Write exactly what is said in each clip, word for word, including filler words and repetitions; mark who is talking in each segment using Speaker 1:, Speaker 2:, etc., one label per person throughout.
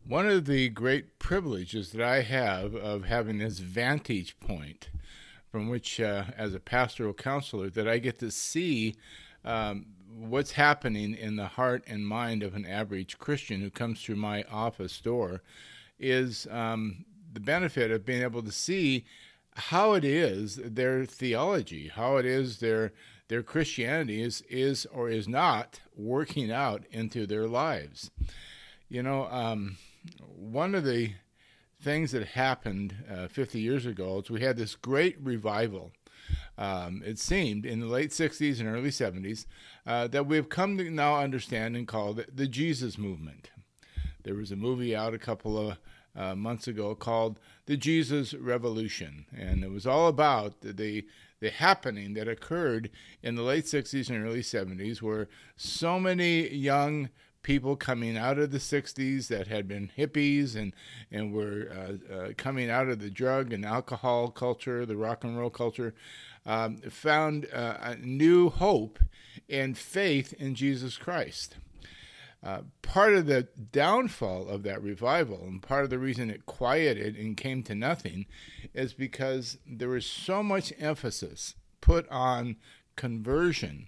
Speaker 1: One of the great privileges that I have of having this vantage point from which, uh, as a pastoral counselor, that I get to see um, what's happening in the heart and mind of an average Christian who comes through my office door is um, the benefit of being able to see how it is their theology, how it is their their Christianity is, is or is not working out into their lives. You know, um, one of the things that happened uh, fifty years ago is we had this great revival. Um, it seemed in the late sixties and early seventies uh, that we've come to now understand and call it the Jesus movement. There was a movie out a couple of uh, months ago called The Jesus Revolution, and it was all about the, the the happening that occurred in the late sixties and early seventies, where so many young people coming out of the sixties that had been hippies and and were uh, uh, coming out of the drug and alcohol culture, the rock and roll culture, um, found uh, a new hope and faith in Jesus Christ. Uh, part of the downfall of that revival, and part of the reason it quieted and came to nothing, is because there was so much emphasis put on conversion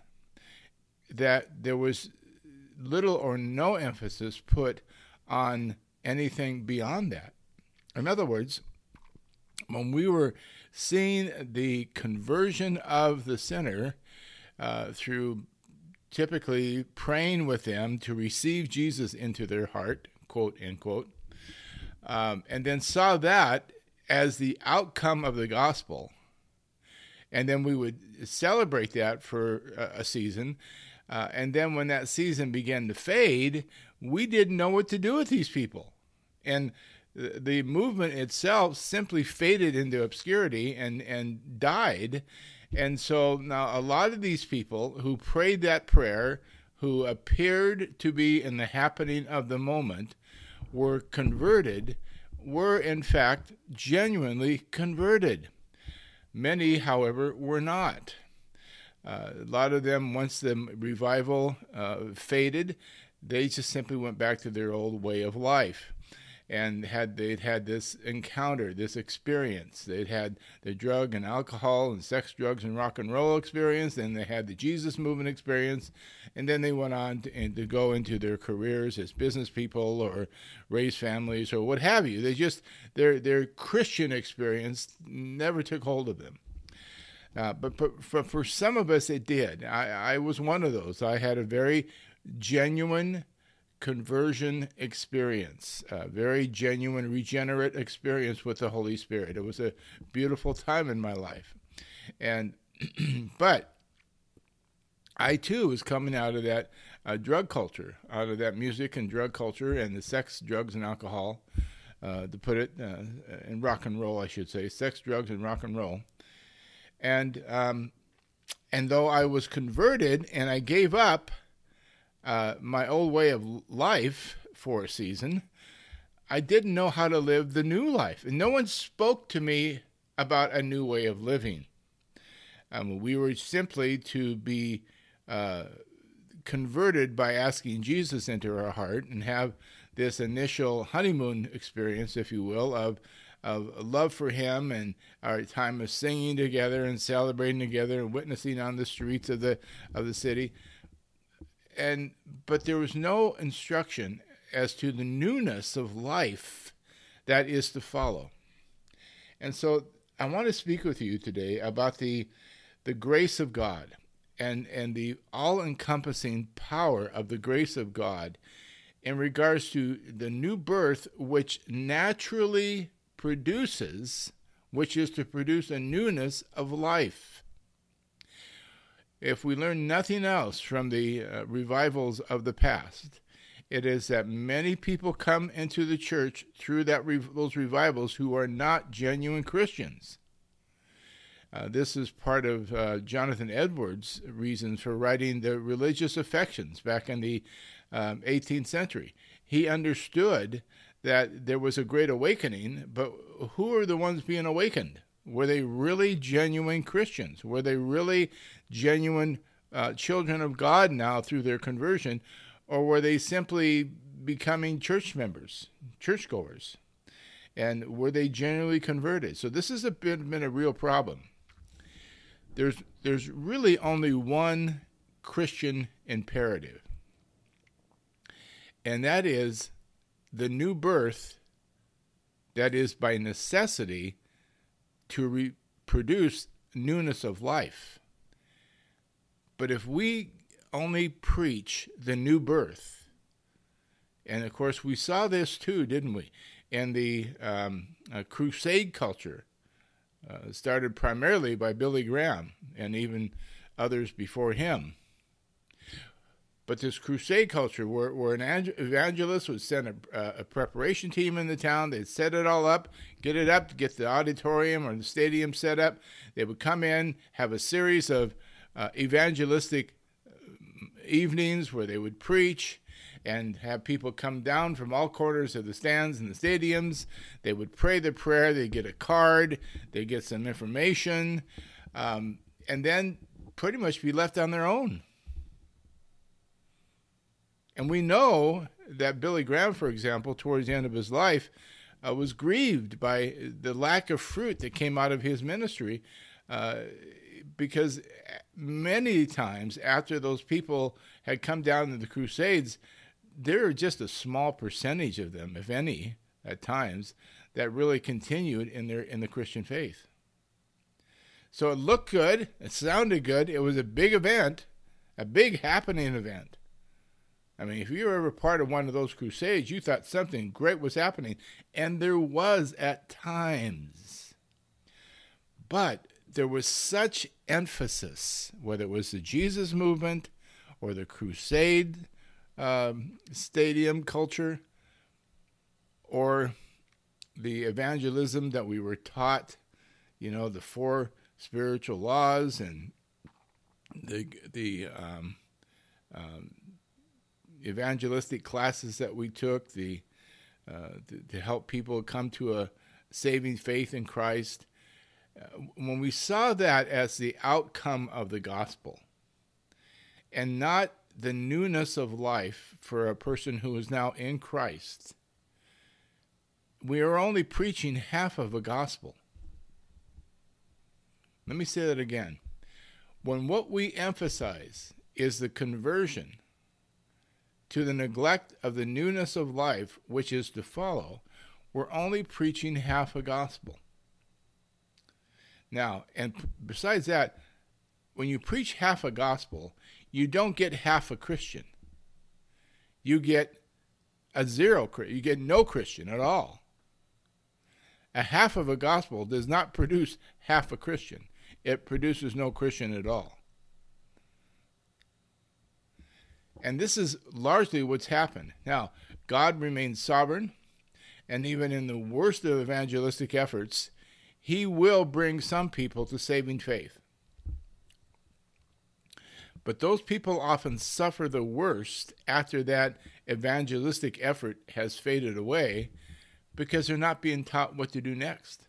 Speaker 1: that there was little or no emphasis put on anything beyond that. In other words, when we were seeing the conversion of the sinner uh, through typically praying with them to receive Jesus into their heart, quote, end quote, um, and then saw that as the outcome of the gospel. And then we would celebrate that for a, a season. Uh, and then when that season began to fade, we didn't know what to do with these people. And the, the movement itself simply faded into obscurity and, and died. And so now a lot of these people who prayed that prayer, who appeared to be in the happening of the moment, were converted, were in fact genuinely converted. Many, however, were not. Uh, a lot of them, once the revival uh, faded, they just simply went back to their old way of life. And had they'd had this encounter, this experience. They'd had the drug and alcohol and sex, drugs, and rock and roll experience. Then they had the Jesus movement experience. And then they went on to, and to go into their careers as business people or raise families or what have you. They just, their, their Christian experience never took hold of them. Uh, but, but for, for some of us, it did. I, I was one of those. I had a very genuine conversion experience, a very genuine regenerate experience with the Holy Spirit. It was a beautiful time in my life. And but I too was coming out of that uh, drug culture, out of that music and drug culture and the sex, drugs, and alcohol, uh, to put it uh, in rock and roll, I should say, sex, drugs, and rock and roll. And um, and though I was converted and I gave up Uh, my old way of life for a season, I didn't know how to live the new life. And no one spoke to me about a new way of living. Um, we were simply to be uh, converted by asking Jesus into our heart and have this initial honeymoon experience, if you will, of of love for him and our time of singing together and celebrating together and witnessing on the streets of the of the city. And but there was no instruction as to the newness of life that is to follow. And so I want to speak with you today about the the grace of God and, and the all-encompassing power of the grace of God in regards to the new birth which naturally produces, which is to produce a newness of life. If we learn nothing else from the uh, revivals of the past, it is that many people come into the church through that re- those revivals who are not genuine Christians. Uh, this is part of uh, Jonathan Edwards' reasons for writing The Religious Affections back in the um, eighteenth century. He understood that there was a great awakening, but who are the ones being awakened? Were they really genuine Christians? Were they really genuine uh, children of God now through their conversion? Or were they simply becoming church members, churchgoers? And were they genuinely converted? So this has a been, been a real problem. There's, there's really only one Christian imperative, and that is the new birth that is by necessity to reproduce newness of life. But if we only preach the new birth, and of course we saw this too, didn't we, in the um, uh, crusade culture, uh, started primarily by Billy Graham and even others before him. But this crusade culture, where, where an evangelist would send a, a preparation team in the town, they'd set it all up, get it up, get the auditorium or the stadium set up. They would come in, have a series of uh, evangelistic evenings where they would preach and have people come down from all corners of the stands and the stadiums. They would pray the prayer, they'd get a card, they'd get some information, um, and then pretty much be left on their own. And we know that Billy Graham, for example, towards the end of his life, uh, was grieved by the lack of fruit that came out of his ministry, uh, because many times after those people had come down to the Crusades, there were just a small percentage of them, if any, at times, that really continued in their in the Christian faith. So it looked good, it sounded good, it was a big event, a big happening event. I mean, if you were ever part of one of those crusades, you thought something great was happening. And there was at times. But there was such emphasis, whether it was the Jesus movement or the crusade um, stadium culture or the evangelism that we were taught, you know, the four spiritual laws and the, the um, um, evangelistic classes that we took the, uh, to, to help people come to a saving faith in Christ. Uh, when we saw that as the outcome of the gospel and not the newness of life for a person who is now in Christ, we are only preaching half of a gospel. Let me say that again. When what we emphasize is the conversion to the neglect of the newness of life which is to follow, we're only preaching half a gospel. Now, and besides that, when you preach half a gospel, you don't get half a Christian. You get a zero, you get no Christian at all. A half of a gospel does not produce half a Christian. It produces no Christian at all. And this is largely what's happened. Now, God remains sovereign, and even in the worst of evangelistic efforts, he will bring some people to saving faith. But those people often suffer the worst after that evangelistic effort has faded away because they're not being taught what to do next.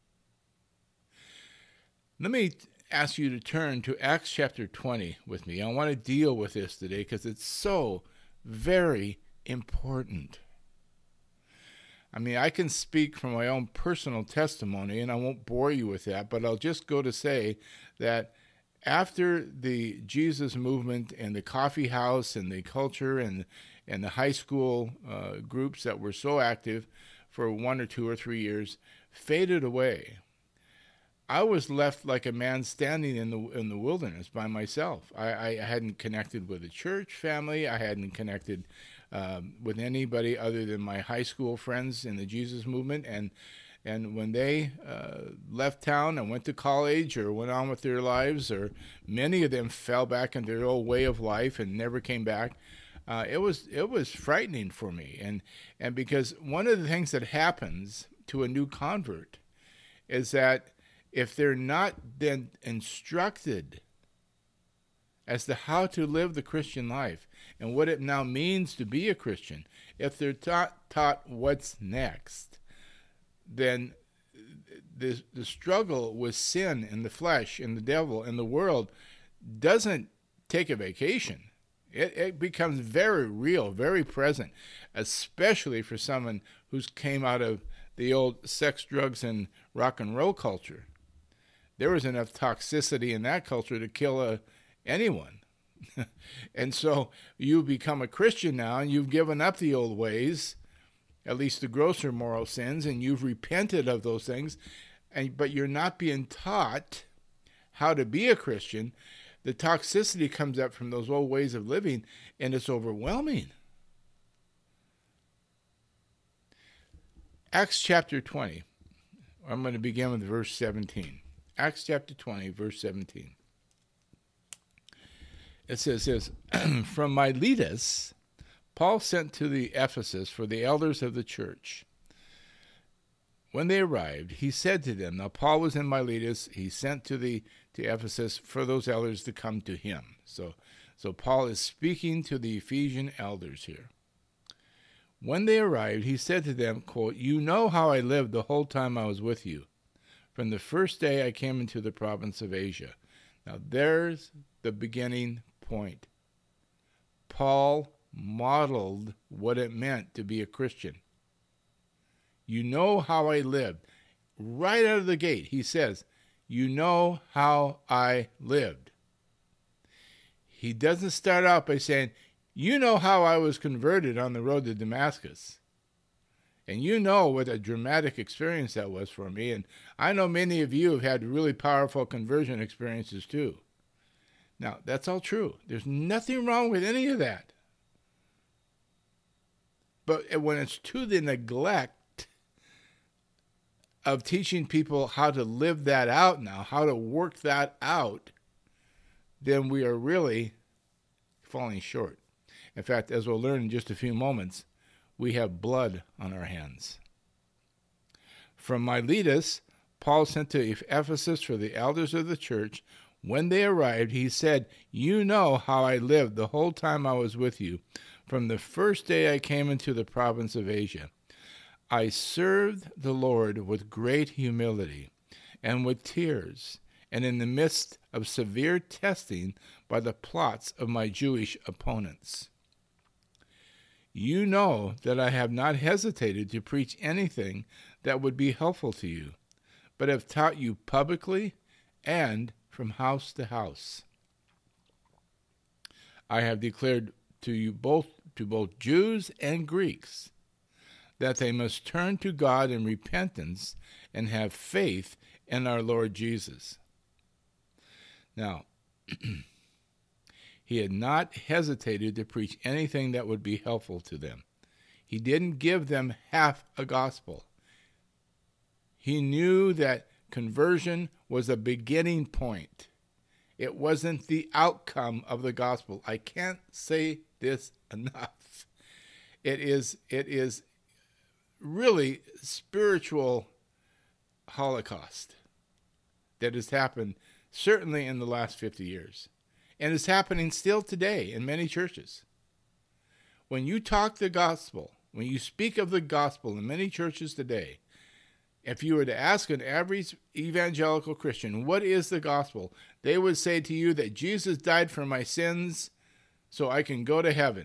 Speaker 1: Let me ask you to turn to Acts chapter twenty with me. I want to deal with this today because it's so very important. I mean, I can speak from my own personal testimony, and I won't bore you with that, but I'll just go to say that after the Jesus movement and the coffee house and the culture and, and the high school uh, groups that were so active for one or two or three years faded away, I was left like a man standing in the in the wilderness by myself. I, I hadn't connected with a church family. I hadn't connected um, with anybody other than my high school friends in the Jesus movement. And and when they uh, left town and went to college or went on with their lives, or many of them fell back into their old way of life and never came back, uh, it was it was frightening for me. And and because one of the things that happens to a new convert is that if they're not then instructed as to how to live the Christian life and what it now means to be a Christian, if they're taught, taught what's next, then the, the struggle with sin and the flesh and the devil and the world doesn't take a vacation. It, it becomes very real, very present, especially for someone who's came out of the old sex, drugs, and rock and roll culture. There was enough toxicity in that culture to kill uh, anyone. And so you become a Christian now, and you've given up the old ways, at least the grosser moral sins, and you've repented of those things, and but you're not being taught how to be a Christian. The toxicity comes up from those old ways of living, and it's overwhelming. Acts chapter twenty. I'm going to begin with verse seventeen. Acts chapter twenty, verse seventeen. It says this, from Miletus, Paul sent to the Ephesus for the elders of the church. When they arrived, he said to them, now Paul was in Miletus, he sent to the to Ephesus for those elders to come to him. So, so Paul is speaking to the Ephesian elders here. When they arrived, he said to them, quote, you know how I lived the whole time I was with you, from the first day I came into the province of Asia. Now there's the beginning point. Paul modeled what it meant to be a Christian. You know how I lived. Right out of the gate, he says, you know how I lived. He doesn't start out by saying, you know how I was converted on the road to Damascus. And you know what a dramatic experience that was for me. And I know many of you have had really powerful conversion experiences too. Now, that's all true. There's nothing wrong with any of that. But when it's to the neglect of teaching people how to live that out now, how to work that out, then we are really falling short. In fact, as we'll learn in just a few moments, we have blood on our hands. From Miletus, Paul sent to Ephesus for the elders of the church. When they arrived, he said, you know how I lived the whole time I was with you, from the first day I came into the province of Asia. I served the Lord with great humility and with tears, and in the midst of severe testing by the plots of my Jewish opponents. You know that I have not hesitated to preach anything that would be helpful to you, but have taught you publicly and from house to house. I have declared to you both, to both Jews and Greeks, that they must turn to God in repentance and have faith in our Lord Jesus. Now, he had not hesitated to preach anything that would be helpful to them. He didn't give them half a gospel. He knew that conversion was a beginning point. It wasn't the outcome of the gospel. I can't say this enough. It is, it is really spiritual holocaust that has happened certainly in the last fifty years. And is happening still today in many churches. When you talk the gospel, when you speak of the gospel in many churches today, if you were to ask an average evangelical Christian, what is the gospel? They would say to you that Jesus died for my sins so I can go to heaven.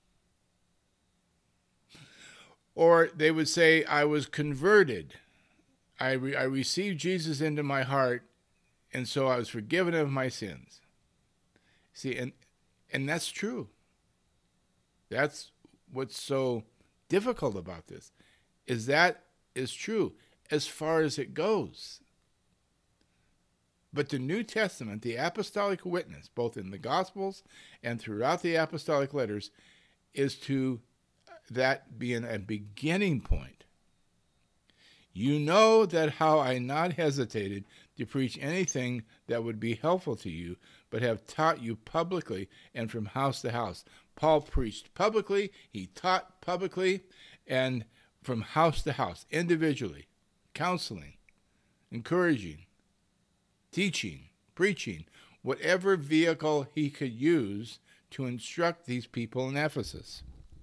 Speaker 1: Or they would say, I was converted. I, re- I received Jesus into my heart, and so I was forgiven of my sins. See, and and that's true. That's what's so difficult about this, is that is true as far as it goes. But the New Testament, the apostolic witness, both in the Gospels and throughout the apostolic letters, is to that being a beginning point. You know that how I not hesitated to preach anything that would be helpful to you, but have taught you publicly and from house to house. Paul preached publicly, he taught publicly, and from house to house, individually, counseling, encouraging, teaching, preaching, whatever vehicle he could use to instruct these people in Ephesus.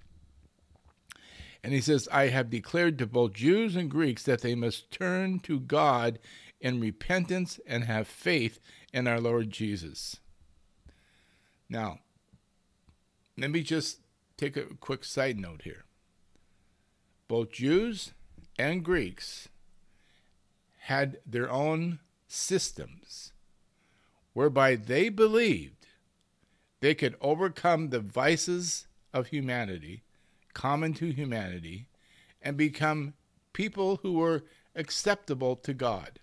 Speaker 1: And he says, I have declared to both Jews and Greeks that they must turn to God in repentance and have faith in our Lord Jesus. Now, let me just take a quick side note here. Both Jews and Greeks had their own systems whereby they believed they could overcome the vices of humanity, common to humanity, and become people who were acceptable to God.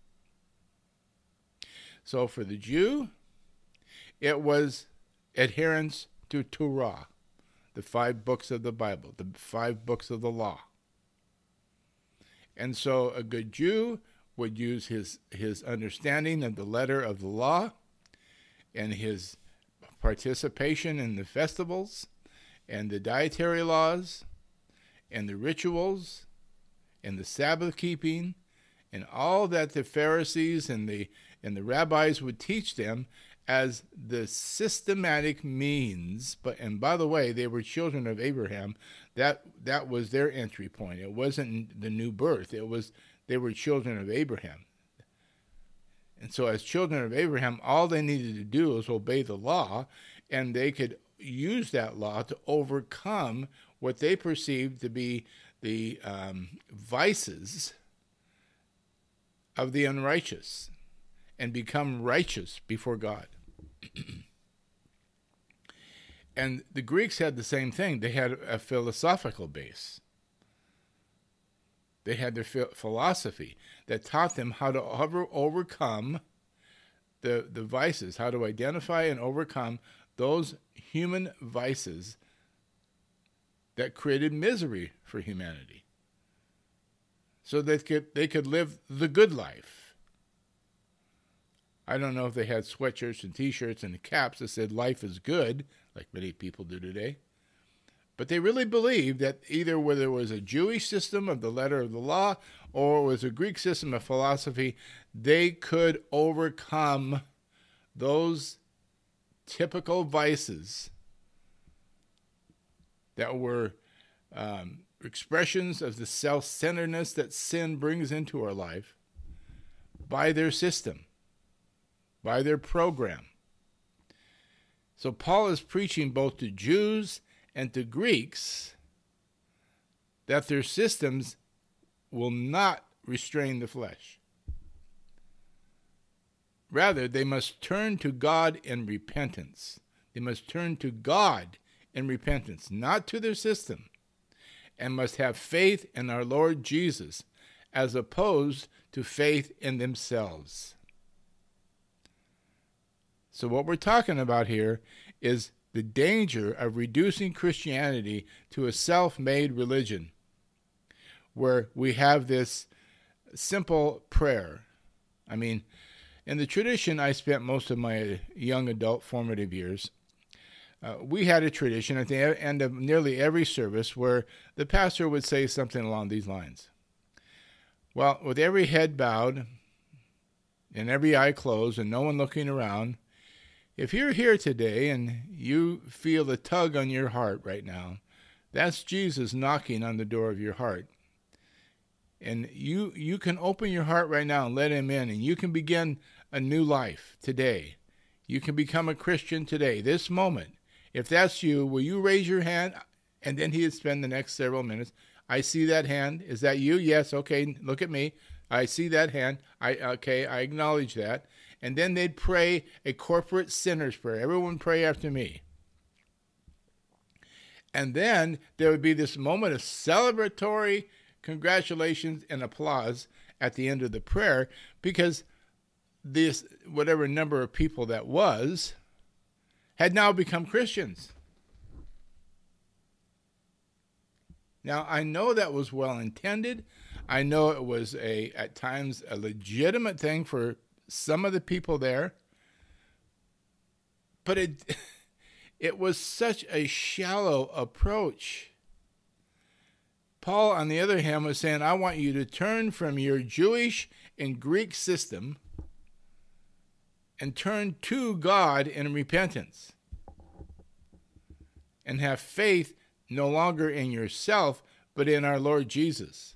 Speaker 1: So for the Jew, it was adherence to Torah, the five books of the Bible, the five books of the law. And so a good Jew would use his, his understanding of the letter of the law and his participation in the festivals and the dietary laws and the rituals and the Sabbath keeping and all that the Pharisees and the and the rabbis would teach them as the systematic means. But and by the way, they were children of Abraham. That that was their entry point. It wasn't the new birth. It was they were children of Abraham. And so as children of Abraham, all they needed to do was obey the law, and they could use that law to overcome what they perceived to be the um, vices of the unrighteous and become righteous before God. And the Greeks had the same thing. They had a philosophical base. They had their philosophy that taught them how to over, overcome the, the vices, how to identify and overcome those human vices that created misery for humanity, so that they could, they could live the good life. I don't know if they had sweatshirts and T-shirts and caps that said life is good, like many people do today. But they really believed that either whether it was a Jewish system of the letter of the law or it was a Greek system of philosophy, they could overcome those typical vices that were um, expressions of the self-centeredness that sin brings into our life by their system, by their program. So Paul is preaching both to Jews and to Greeks that their systems will not restrain the flesh. Rather, they must turn to God in repentance. They must turn to God in repentance, not to their system, and must have faith in our Lord Jesus as opposed to faith in themselves. So what we're talking about here is the danger of reducing Christianity to a self-made religion where we have this simple prayer. I mean, in the tradition I spent most of my young adult formative years, uh, we had a tradition at the end of nearly every service where the pastor would say something along these lines. Well, with every head bowed and every eye closed and no one looking around, if you're here today and you feel the tug on your heart right now, that's Jesus knocking on the door of your heart. And you you can open your heart right now and let him in, and you can begin a new life today. You can become a Christian today, this moment. If that's you, will you raise your hand? And then he'd spend the next several minutes. I see that hand. Is that you? Yes. Okay. Look at me. I see that hand. I okay. I acknowledge that. And then they'd pray a corporate sinner's prayer. Everyone pray after me. And then there would be this moment of celebratory congratulations and applause at the end of the prayer, because this, whatever number of people that was, had now become Christians. Now, I know that was well intended. I know it was a at times a legitimate thing for some of the people there, but it it was such a shallow approach. Paul, on the other hand, was saying, I want you to turn from your Jewish and Greek system and turn to God in repentance and have faith no longer in yourself, but in our Lord Jesus.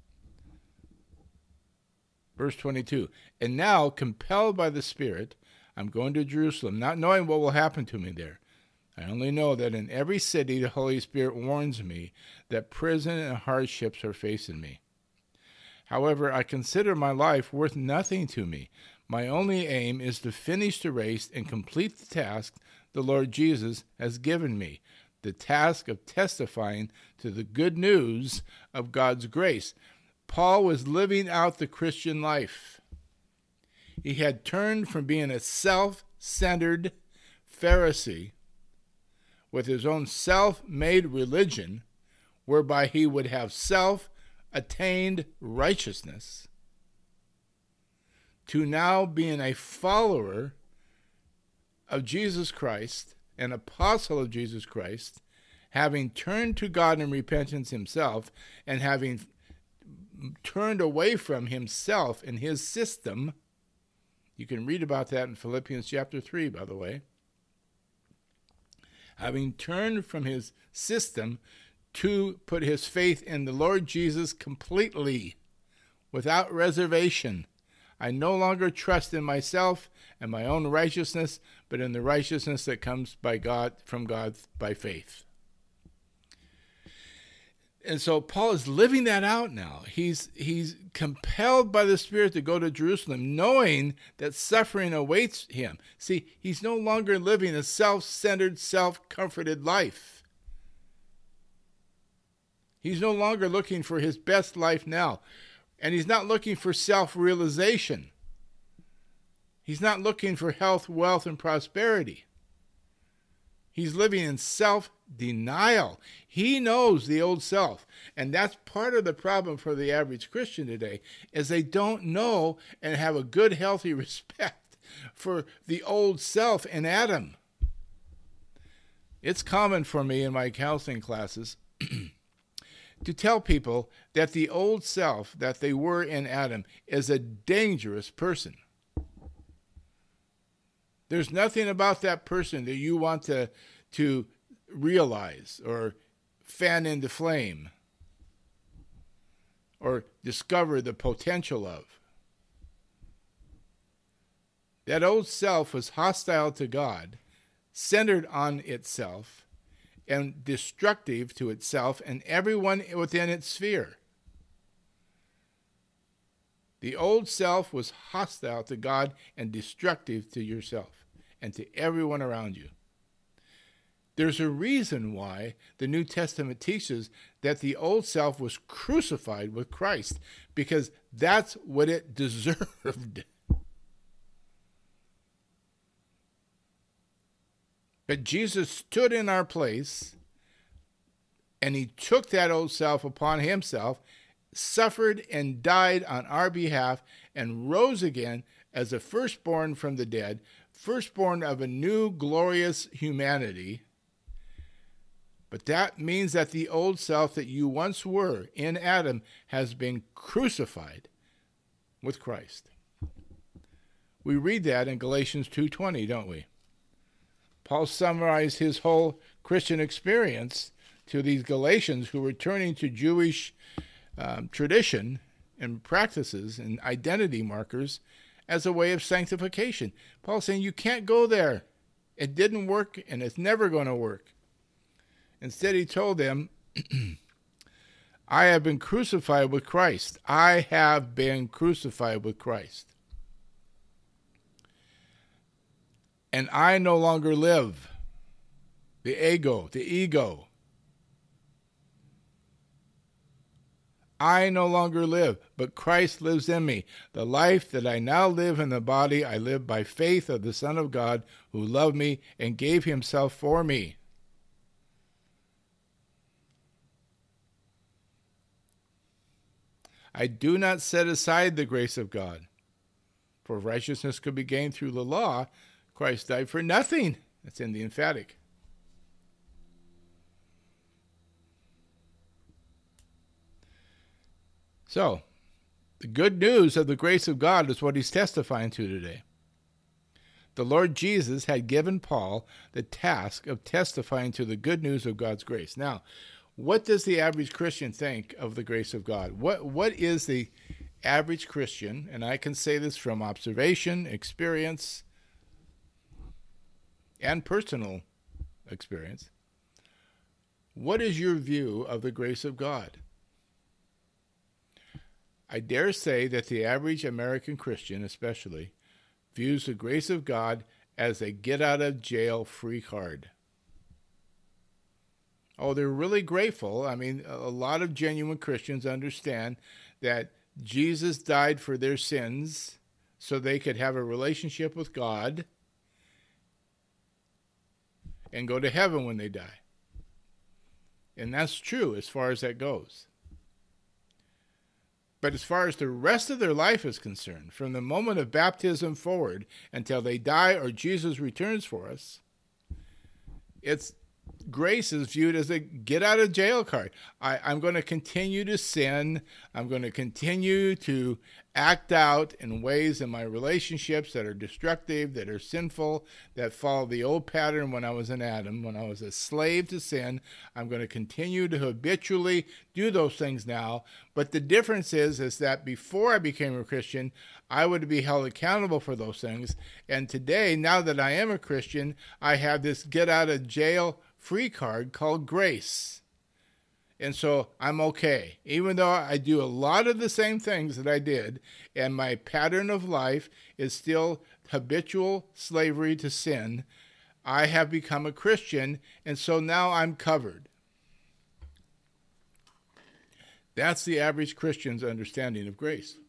Speaker 1: Verse twenty-two, and now, compelled by the Spirit, I'm going to Jerusalem, not knowing what will happen to me there. I only know that in every city the Holy Spirit warns me that prison and hardships are facing me. However, I consider my life worth nothing to me. My only aim is to finish the race and complete the task the Lord Jesus has given me, the task of testifying to the good news of God's grace. Paul was living out the Christian life. He had turned from being a self-centered Pharisee with his own self-made religion, whereby he would have self-attained righteousness, to now being a follower of Jesus Christ, an apostle of Jesus Christ, having turned to God in repentance himself, and having turned away from himself and his system. You can read about that in Philippians chapter three, by the way. Having turned from his system to put his faith in the Lord Jesus completely, without reservation. I no longer trust in myself and my own righteousness, but in the righteousness that comes by God, from God by faith. And so Paul is living that out now. He's he's compelled by the Spirit to go to Jerusalem, knowing that suffering awaits him. See, he's no longer living a self-centered, self-comforted life. He's no longer looking for his best life now. And he's not looking for self-realization. He's not looking for health, wealth, and prosperity. He's living in self-denial. He knows the old self. And that's part of the problem for the average Christian today, is they don't know and have a good, healthy respect for the old self in Adam. It's common for me in my counseling classes to tell people that the old self that they were in Adam is a dangerous person. There's nothing about that person that you want to, to realize or fan into flame or discover the potential of. That old self was hostile to God, centered on itself, and destructive to itself and everyone within its sphere. The old self was hostile to God and destructive to yourself and to everyone around you. There's a reason why the New Testament teaches that the old self was crucified with Christ, because that's what it deserved. But Jesus stood in our place, and he took that old self upon himself, suffered and died on our behalf, and rose again as a firstborn from the dead, firstborn of a new glorious humanity. But that means that the old self that you once were in Adam has been crucified with Christ. We read that in Galatians two twenty, don't we? Paul summarized his whole Christian experience to these Galatians who were turning to Jewish um, tradition and practices and identity markers as a way of sanctification. Paul's saying you can't go there. It didn't work, and it's never going to work. Instead, he told them, I have been crucified with Christ. I have been crucified with Christ. And I no longer live. The ego, the ego. I no longer live, but Christ lives in me. The life that I now live in the body, I live by faith of the Son of God, who loved me and gave himself for me. I do not set aside the grace of God. For if righteousness could be gained through the law, Christ died for nothing. That's in the emphatic. So, the good news of the grace of God is what he's testifying to today. The Lord Jesus had given Paul the task of testifying to the good news of God's grace. Now, what does the average Christian think of the grace of God? What What is the average Christian, and I can say this from observation, experience, and personal experience. What is your view of the grace of God? I dare say that the average American Christian, especially, views the grace of God as a get-out-of-jail-free card. Oh, they're really grateful. I mean, a lot of genuine Christians understand that Jesus died for their sins so they could have a relationship with God and go to heaven when they die. And that's true as far as that goes. But as far as the rest of their life is concerned, from the moment of baptism forward until they die or Jesus returns for us, it's grace is viewed as a get out of jail card. I, I'm going to continue to sin. I'm going to continue to act out in ways in my relationships that are destructive, that are sinful, that follow the old pattern when I was in Adam, when I was a slave to sin. I'm going to continue to habitually do those things now. But the difference is, is that before I became a Christian, I would be held accountable for those things. And today, now that I am a Christian, I have this get out of jail free card called grace. And so I'm okay. Even though I do a lot of the same things that I did, and my pattern of life is still habitual slavery to sin, I have become a Christian, and so now I'm covered. That's the average Christian's understanding of grace.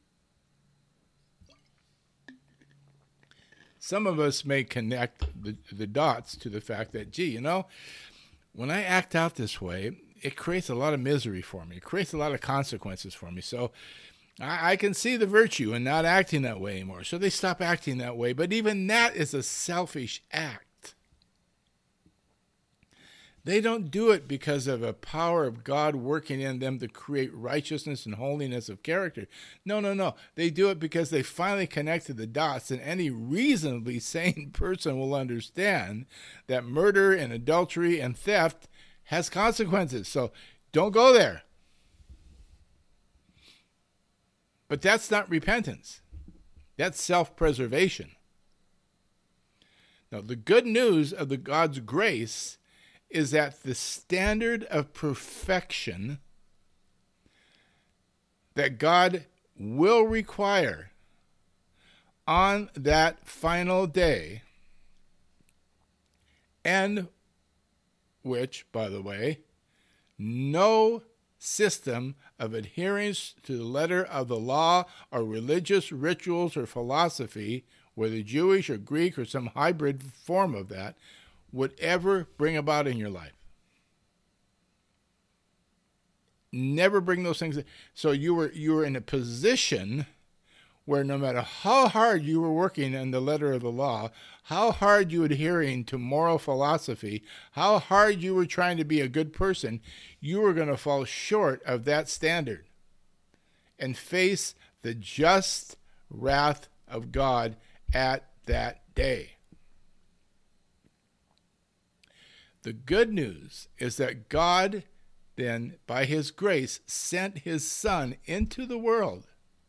Speaker 1: Some of us may connect the, the dots to the fact that, gee, you know, when I act out this way, it creates a lot of misery for me. It creates a lot of consequences for me. So I, I can see the virtue in not acting that way anymore. So they stop acting that way. But even that is a selfish act. They don't do it because of a power of God working in them to create righteousness and holiness of character. No, no, no. They do it because they finally connected the dots, and any reasonably sane person will understand that murder and adultery and theft has consequences. So don't go there. But that's not repentance. That's self-preservation. Now, the good news of the God's grace is that the standard of perfection that God will require on that final day, and which, by the way, no system of adherence to the letter of the law or religious rituals or philosophy, whether Jewish or Greek or some hybrid form of that, would ever bring about in your life. Never bring those things. So you were you were in a position where no matter how hard you were working in the letter of the law, how hard you were adhering to moral philosophy, how hard you were trying to be a good person, you were going to fall short of that standard and face the just wrath of God at that day. The good news is that God then, by his grace, sent his Son into the world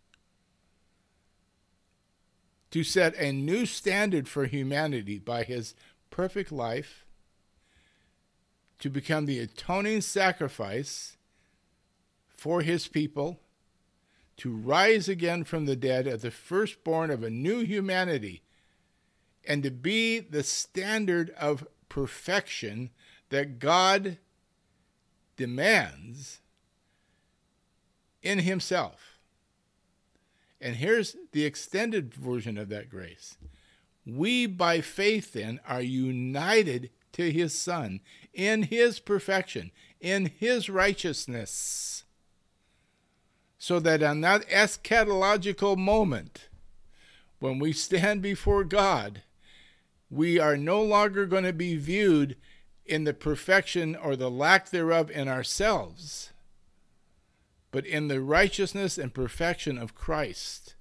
Speaker 1: to set a new standard for humanity by his perfect life, to become the atoning sacrifice for his people, to rise again from the dead as the firstborn of a new humanity, and to be the standard of perfection that God demands in himself. And here's the extended version of that grace. We, by faith, then, are united to his Son in his perfection, in his righteousness, so that on that eschatological moment, when we stand before God, we are no longer going to be viewed in the perfection or the lack thereof in ourselves, but in the righteousness and perfection of Christ.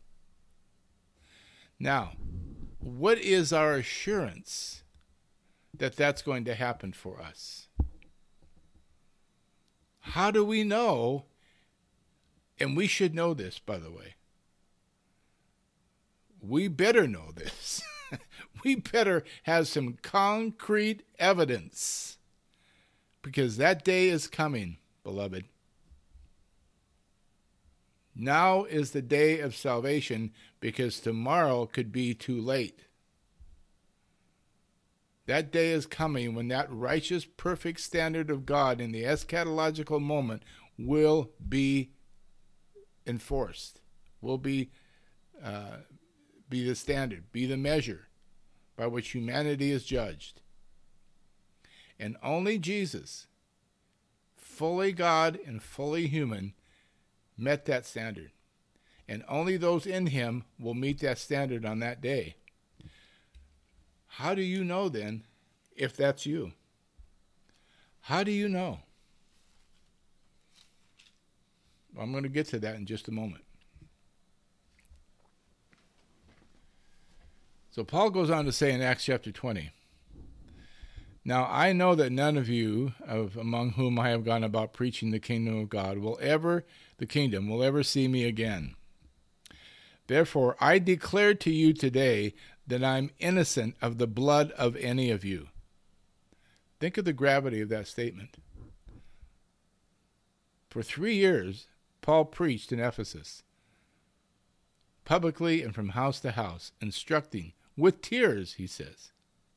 Speaker 1: Now, what is our assurance that that's going to happen for us? How do we know? And we should know this, by the way. We better know this. We better have some concrete evidence, because that day is coming, beloved. Now is the day of salvation, because tomorrow could be too late. That day is coming when that righteous, perfect standard of God in the eschatological moment will be enforced, will be uh, be the standard, be the measure by which humanity is judged. And only Jesus, fully God and fully human, met that standard. And only those in him will meet that standard on that day. How do you know then if that's you? How do you know? I'm going to get to that in just a moment. So Paul goes on to say in Acts chapter twenty, "Now I know that none of you, of among whom I have gone about preaching the kingdom of God, will ever, the kingdom, will ever see me again. Therefore I declare to you today that I'm innocent of the blood of any of you." Think of the gravity of that statement. For three years, Paul preached in Ephesus, publicly and from house to house, instructing, with tears, he says.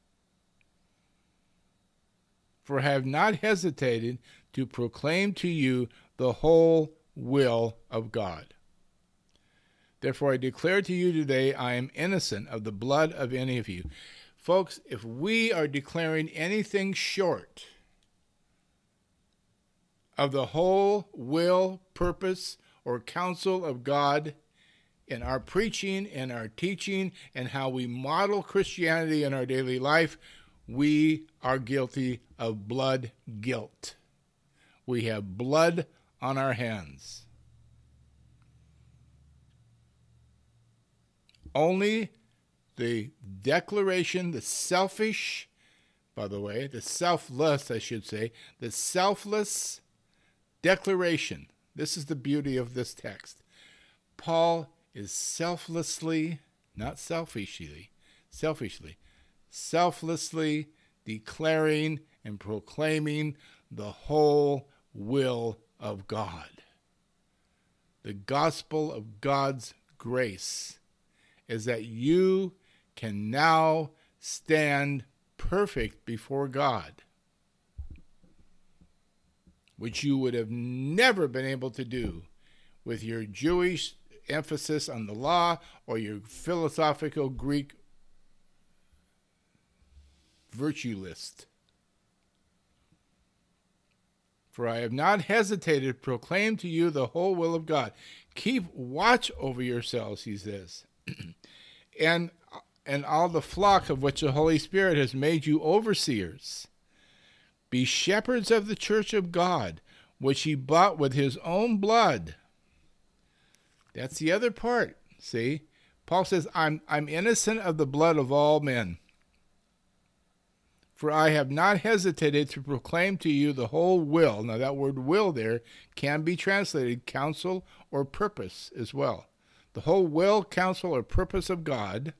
Speaker 1: "For I have not hesitated to proclaim to you the whole will of God. Therefore I declare to you today, I am innocent of the blood of any of you." Folks, if we are declaring anything short of the whole will, purpose, or counsel of God in our preaching and our teaching and how we model Christianity in our daily life, we are guilty of blood guilt. We have blood on our hands. Only the declaration, the selfish, by the way, the selfless, I should say, the selfless declaration. This is the beauty of this text. Paul is selflessly, not selfishly, selfishly, selflessly declaring and proclaiming the whole will of God. The gospel of God's grace is that you can now stand perfect before God, which you would have never been able to do with your Jewish emphasis on the law or your philosophical Greek virtue list. "For I have not hesitated to proclaim to you the whole will of God." Keep watch over yourselves, he says, and and all the flock of which the Holy Spirit has made you overseers. Be shepherds of the church of God, which he bought with his own blood. That's the other part, see? Paul says, I'm, I'm innocent of the blood of all men. "For I have not hesitated to proclaim to you the whole will." Now that word will there can be translated counsel or purpose as well. The whole will, counsel, or purpose of God.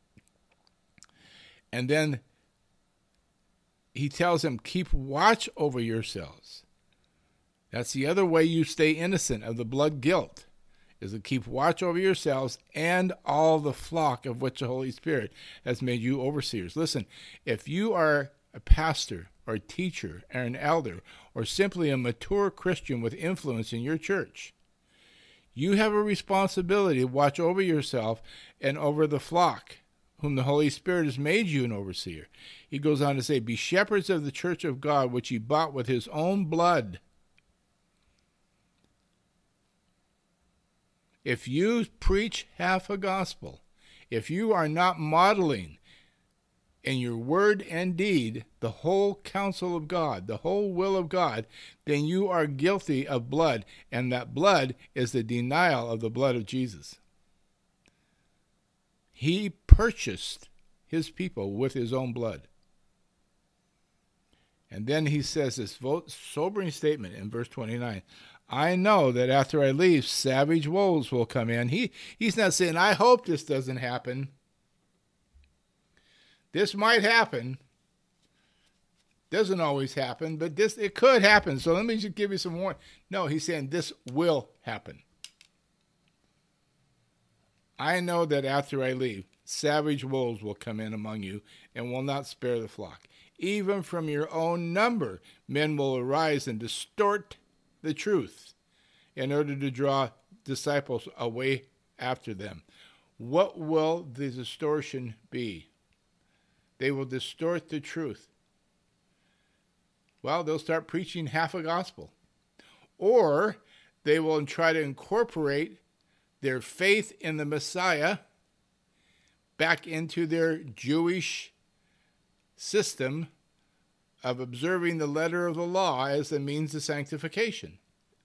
Speaker 1: And then he tells them, keep watch over yourselves. That's the other way you stay innocent of the blood guilt, is to keep watch over yourselves and all the flock of which the Holy Spirit has made you overseers. Listen, if you are a pastor or a teacher or an elder or simply a mature Christian with influence in your church, you have a responsibility to watch over yourself and over the flock whom the Holy Spirit has made you an overseer. He goes on to say, be shepherds of the church of God, which he bought with his own blood. If you preach half a gospel, if you are not modeling in your word and deed the whole counsel of God, the whole will of God, then you are guilty of blood, and that blood is the denial of the blood of Jesus. He purchased his people with his own blood. And then he says this sobering statement in verse twenty-nine. I know that after I leave, savage wolves will come in. He, he's not saying, I hope this doesn't happen. This might happen. Doesn't always happen, but this it could happen. So let me just give you some warning. No, he's saying this will happen. I know that after I leave, savage wolves will come in among you and will not spare the flock. Even from your own number, men will arise and distort the truth in order to draw disciples away after them. What will the distortion be? They will distort the truth. Well, they'll start preaching half a gospel. Or they will try to incorporate their faith in the Messiah back into their Jewish system of observing the letter of the law as a means of sanctification.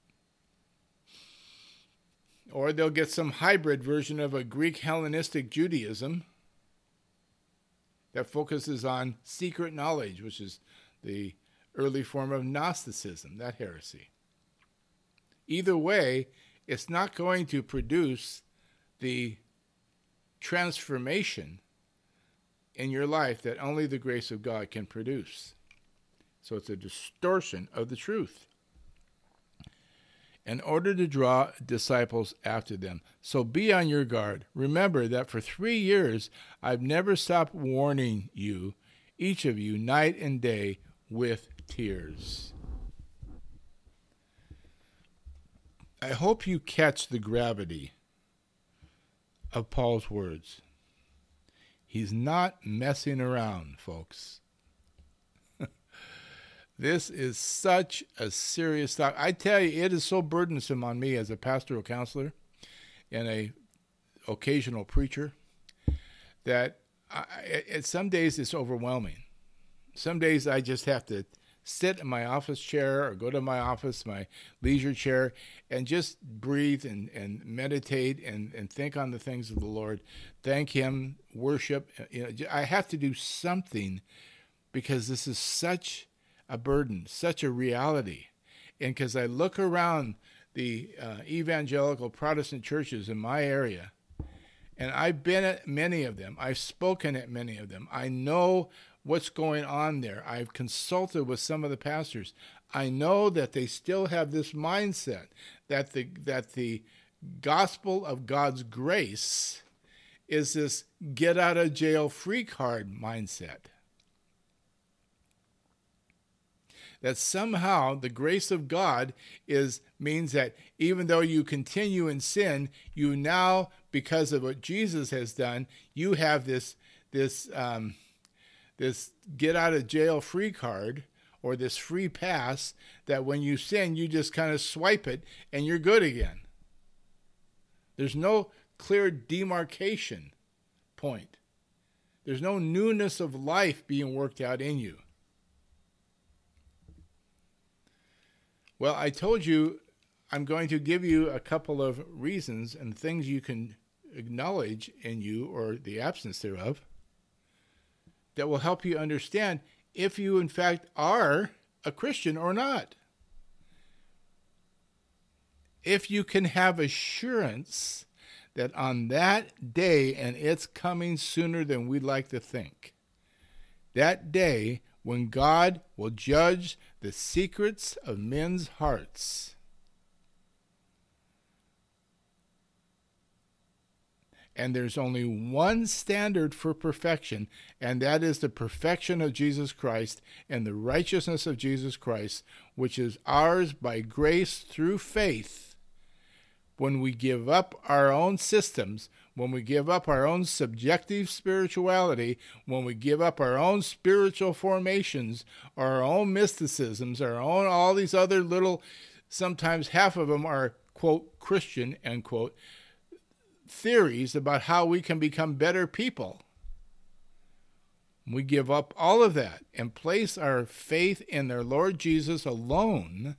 Speaker 1: Or they'll get some hybrid version of a Greek Hellenistic Judaism that focuses on secret knowledge, which is the early form of Gnosticism, that heresy. Either way, it's not going to produce the transformation in your life that only the grace of God can produce. So it's a distortion of the truth in order to draw disciples after them. So be on your guard. Remember that for three years, I've never stopped warning you, each of you, night and day, with tears. I hope you catch the gravity of Paul's words. He's not messing around, folks. This is such a serious thought. I tell you, it is so burdensome on me as a pastoral counselor and a occasional preacher that I, it, some days it's overwhelming. Some days I just have to sit in my office chair or go to my office, my leisure chair, and just breathe and, and meditate and, and think on the things of the Lord. Thank Him, worship. You know, I have to do something because this is such a burden, such a reality. And because I look around the uh, evangelical Protestant churches in my area, and I've been at many of them, I've spoken at many of them, I know what's going on there. I've consulted with some of the pastors. I know that they still have this mindset that the that the gospel of God's grace is this get out of jail free card mindset. That somehow the grace of God is means that even though you continue in sin, you now, because of what Jesus has done, you have this this um, this get out of jail free card or this free pass that when you sin, you just kind of swipe it and you're good again. There's no clear demarcation point. There's no newness of life being worked out in you. Well, I told you I'm going to give you a couple of reasons and things you can acknowledge in you or the absence thereof that will help you understand if you in fact are a Christian or not. If you can have assurance that on that day, and it's coming sooner than we'd like to think, that day when God will judge the secrets of men's hearts. And there's only one standard for perfection, and that is the perfection of Jesus Christ and the righteousness of Jesus Christ, which is ours by grace through faith. When we give up our own systems, when we give up our own subjective spirituality, when we give up our own spiritual formations, our own mysticisms, our own, all these other little, sometimes half of them are, quote, Christian, end quote, theories about how we can become better people. We give up all of that and place our faith in their Lord Jesus alone,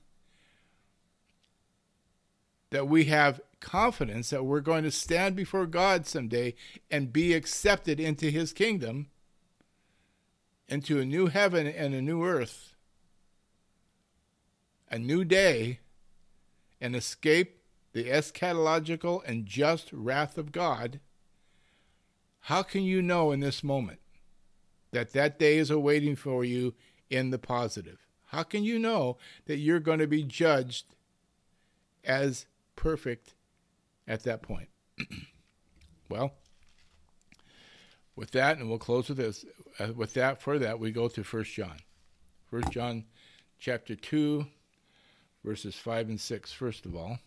Speaker 1: that we have confidence that we're going to stand before God someday and be accepted into His kingdom, into a new heaven and a new earth, a new day, and escape the eschatological and just wrath of God. How can you know in this moment that that day is awaiting for you in the positive. How can you know that you're going to be judged as perfect at that point? Well, with that, and we'll close with this, uh, with that, for that, we go to First John. First John chapter two, verses five and six, first of all.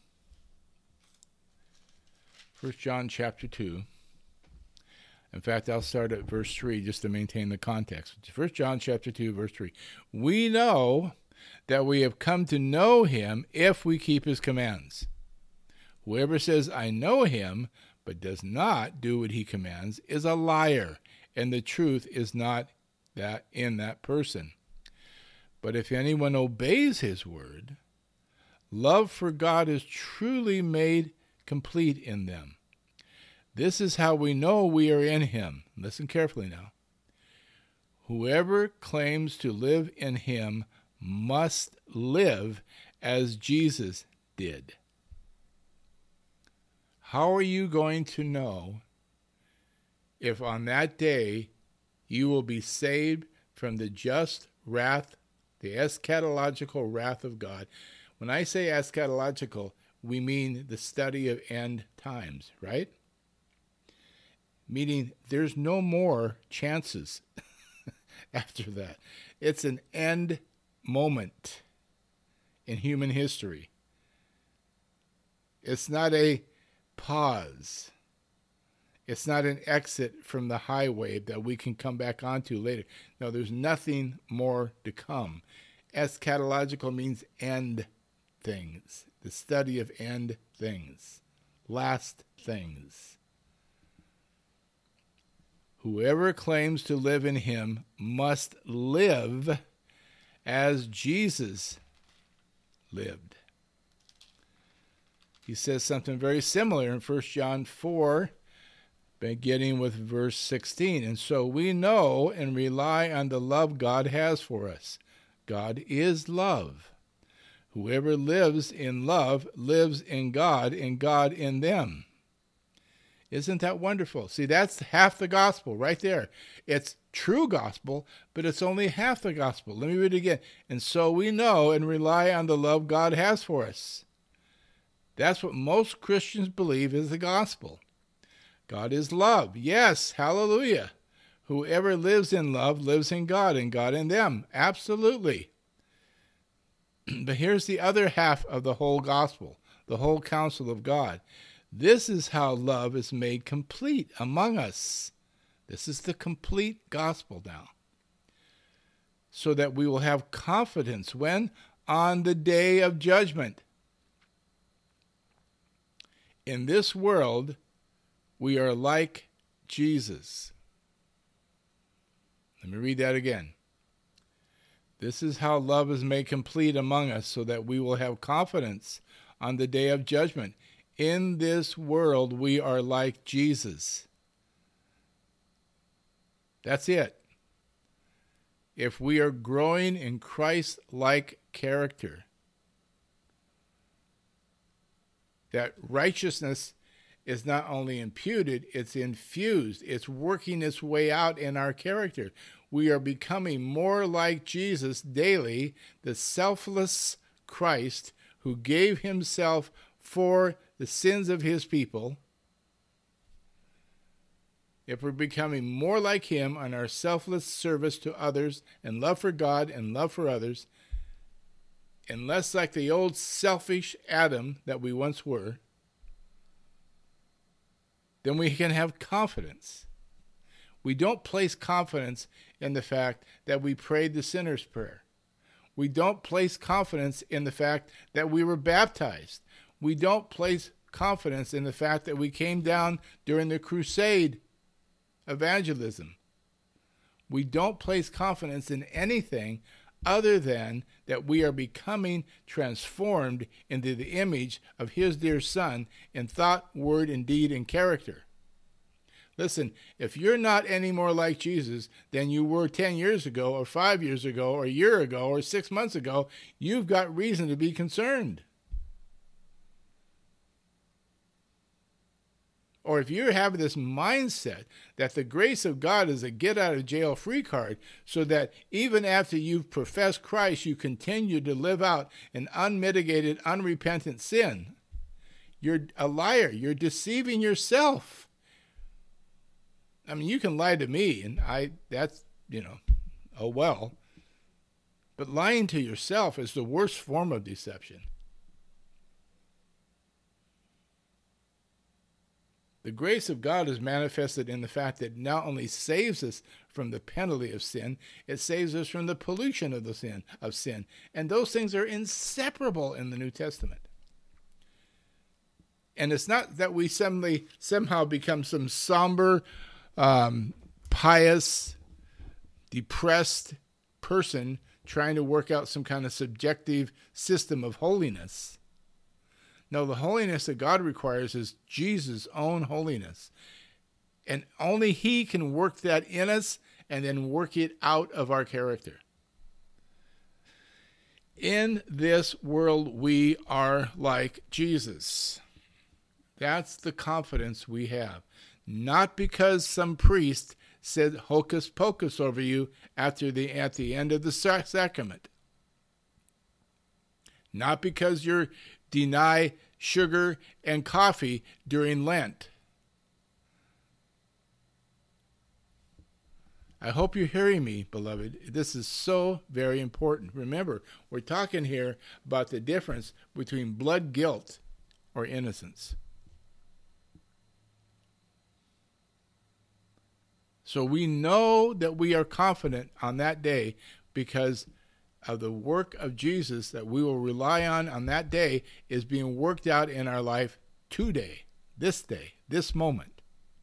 Speaker 1: First John chapter two. In fact, I'll start at verse three just to maintain the context. First John chapter two, verse three. We know that we have come to know him if we keep his commands. Whoever says, I know him, but does not do what he commands, is a liar, and the truth is not that in that person. But if anyone obeys his word, love for God is truly made complete in them. This is how we know we are in him. Listen carefully now. Whoever claims to live in him must live as Jesus did. How are you going to know if on that day you will be saved from the just wrath, the eschatological wrath of God? When I say eschatological, we mean the study of end times, right? Meaning there's no more chances after that. It's an end moment in human history. It's not a pause. It's not an exit from the highway that we can come back onto later. No, there's nothing more to come. Eschatological means end things, the study of end things, last things. Whoever claims to live in him must live as Jesus lived. He says something very similar in First John four, beginning with verse sixteen. And so we know and rely on the love God has for us. God is love. Whoever lives in love lives in God, and God in them. Isn't that wonderful? See, that's half the gospel right there. It's true gospel, but it's only half the gospel. Let me read it again. And so we know and rely on the love God has for us. That's what most Christians believe is the gospel. God is love. Yes, hallelujah. Whoever lives in love lives in God, and God in them. Absolutely. But here's the other half of the whole gospel, the whole counsel of God. This is how love is made complete among us. This is the complete gospel now. So that we will have confidence when? On the day of judgment. In this world, we are like Jesus. Let me read that again. This is how love is made complete among us, so that we will have confidence on the day of judgment. In this world, we are like Jesus. That's it. If we are growing in Christ-like character, that righteousness is not only imputed, it's infused. It's working its way out in our character. We are becoming more like Jesus daily, the selfless Christ who gave himself for the sins of his people. If we're becoming more like him on our selfless service to others and love for God and love for others, and less like the old selfish Adam that we once were, then we can have confidence. We don't place confidence in the fact that we prayed the sinner's prayer. We don't place confidence in the fact that we were baptized. We don't place confidence in the fact that we came down during the crusade evangelism. We don't place confidence in anything other than that we are becoming transformed into the image of his dear Son in thought, word, and deed, and character. Listen, if you're not any more like Jesus than you were ten years ago, or five years ago, or a year ago, or six months ago, you've got reason to be concerned. or if you're having this mindset that the grace of God is a get out of jail free card, so that even after you've professed Christ, you continue to live out an unmitigated, unrepentant sin, you're a liar. You're deceiving yourself. I mean, you can lie to me, and I, that's, you know, oh well. But lying to yourself is the worst form of deception. The grace of God is manifested in the fact that it not only saves us from the penalty of sin, it saves us from the pollution of the sin of sin. And those things are inseparable in the New Testament. And it's not that we suddenly somehow become some somber, um, pious, depressed person trying to work out some kind of subjective system of holiness. No, the holiness that God requires is Jesus' own holiness. And only He can work that in us and then work it out of our character. In this world, we are like Jesus. That's the confidence we have. Not because some priest said hocus pocus over you after the, at the end of the sacrament. Not because you're deny sugar and coffee during Lent. I hope you're hearing me, beloved. This is so very important. Remember, we're talking here about the difference between blood guilt or innocence. So we know that we are confident on that day because of the work of Jesus that we will rely on on that day is being worked out in our life today, this day, this moment.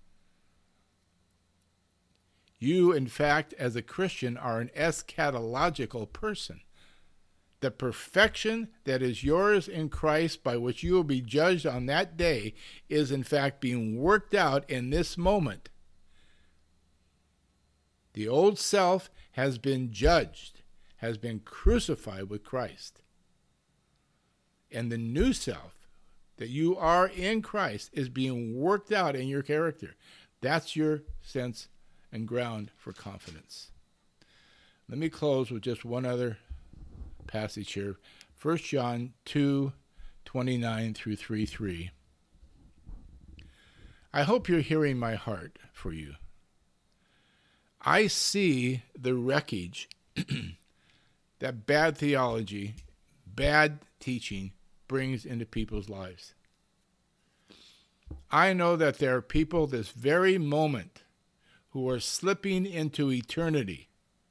Speaker 1: You, in fact, as a Christian, are an eschatological person. The perfection that is yours in Christ, by which you will be judged on that day, is in fact being worked out in this moment. The old self has been judged, has been crucified with Christ. And the new self that you are in Christ is being worked out in your character. That's your sense and ground for confidence. Let me close with just one other passage here. First John two, twenty-nine through three three. I hope you're hearing my heart for you. I see the wreckage that bad theology, bad teaching brings into people's lives. I know that there are people this very moment who are slipping into eternity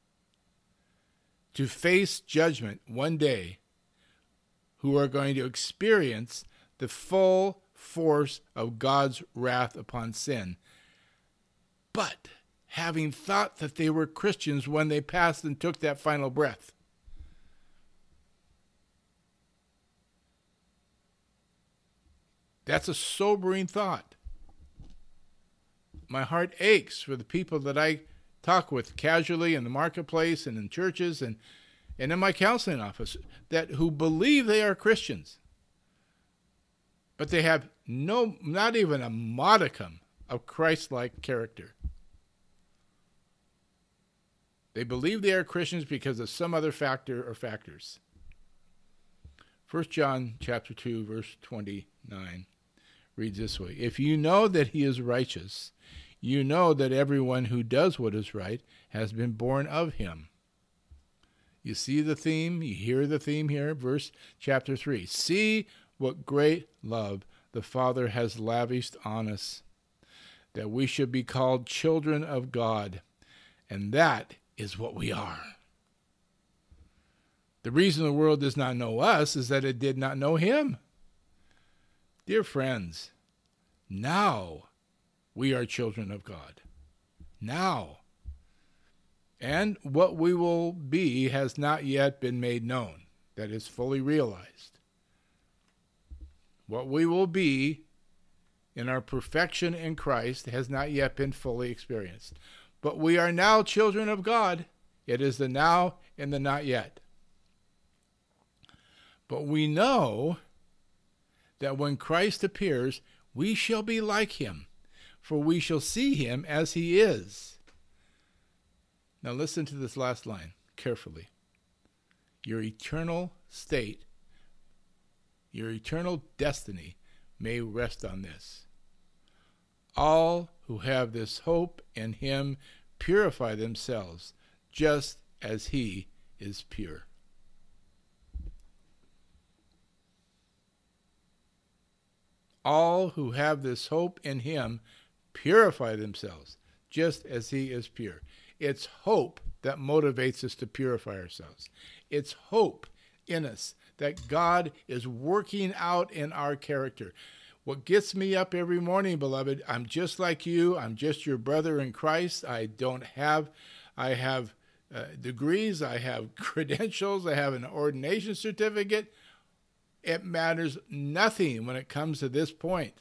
Speaker 1: to face judgment one day, who are going to experience the full force of God's wrath upon sin. But having thought that they were Christians when they passed and took that final breath. That's a sobering thought. My heart aches for the people that I talk with casually in the marketplace and in churches and, and in my counseling office that who believe they are Christians, but they have no, not even a modicum of Christ-like character. They believe they are Christians because of some other factor or factors. First John chapter two, verse twenty-nine reads this way. If you know that he is righteous, you know that everyone who does what is right has been born of him. You see the theme? You hear the theme here? Verse chapter three. See what great love the Father has lavished on us, that we should be called children of God. And that is what we are. The reason the world does not know us is that it did not know him. Dear friends, now we are children of God. Now. And what we will be has not yet been made known. That is fully realized. What we will be in our perfection in Christ has not yet been fully experienced. But we are now children of God. It is the now and the not yet. But we know that when Christ appears, we shall be like him, for we shall see him as he is. Now listen to this last line carefully. Your eternal state, your eternal destiny may rest on this. All who have this hope in him purify themselves just as he is pure. All who have this hope in him purify themselves just as he is pure. It's hope that motivates us to purify ourselves. It's hope in us that God is working out in our character. What gets me up every morning, beloved, I'm just like you. I'm just your brother in Christ. I don't have, I have uh, degrees. I have credentials. I have an ordination certificate. It matters nothing when it comes to this point.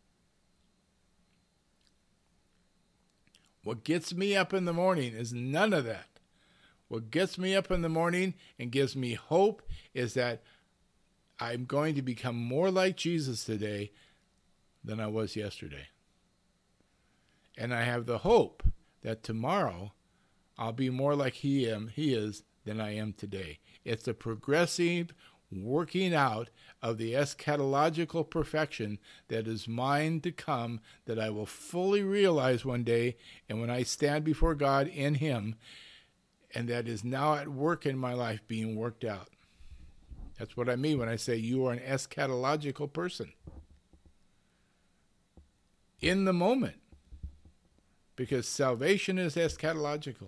Speaker 1: What gets me up in the morning is none of that. What gets me up in the morning and gives me hope is that I'm going to become more like Jesus today than I was yesterday. And I have the hope that tomorrow I'll be more like he am, he is than I am today. It's a progressive working out of the eschatological perfection that is mine to come, that I will fully realize one day, and when I stand before God in him, and that is now at work in my life being worked out. That's what I mean when I say you are an eschatological person. In the moment. Because salvation is eschatological.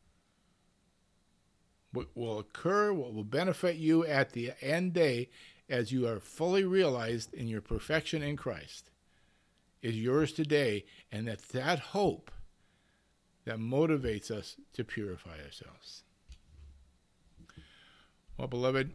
Speaker 1: What will occur, what will benefit you at the end day as you are fully realized in your perfection in Christ is yours today, and that that hope that motivates us to purify ourselves. Well, beloved,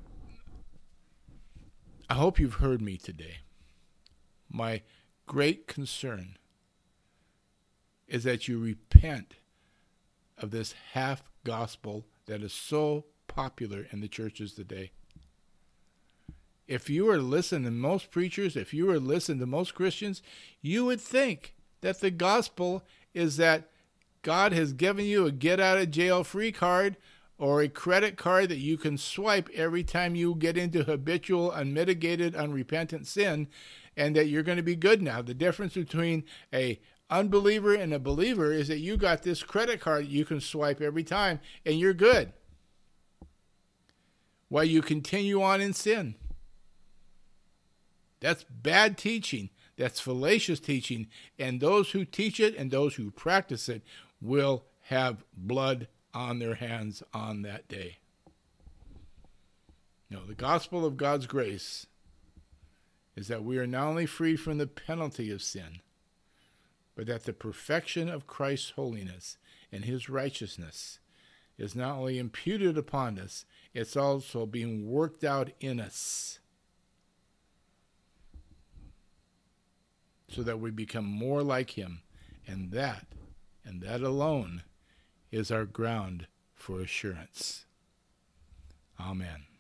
Speaker 1: I hope you've heard me today. My great concern is that you repent of this half gospel that is so popular in the churches today. If you were to listen to most preachers, if you were to listen to most Christians, you would think that the gospel is that God has given you a get-out-of-jail-free card or a credit card that you can swipe every time you get into habitual, unmitigated, unrepentant sin, and that you're going to be good now. The difference between a unbeliever and a believer is that you got this credit card that you can swipe every time, and you're good while you continue on in sin. That's bad teaching. That's fallacious teaching. And those who teach it and those who practice it will have blood on their hands on that day. No, the gospel of God's grace is that we are not only free from the penalty of sin, but that the perfection of Christ's holiness and his righteousness is not only imputed upon us, it's also being worked out in us so that we become more like him. And that, and that alone, is our ground for assurance. Amen.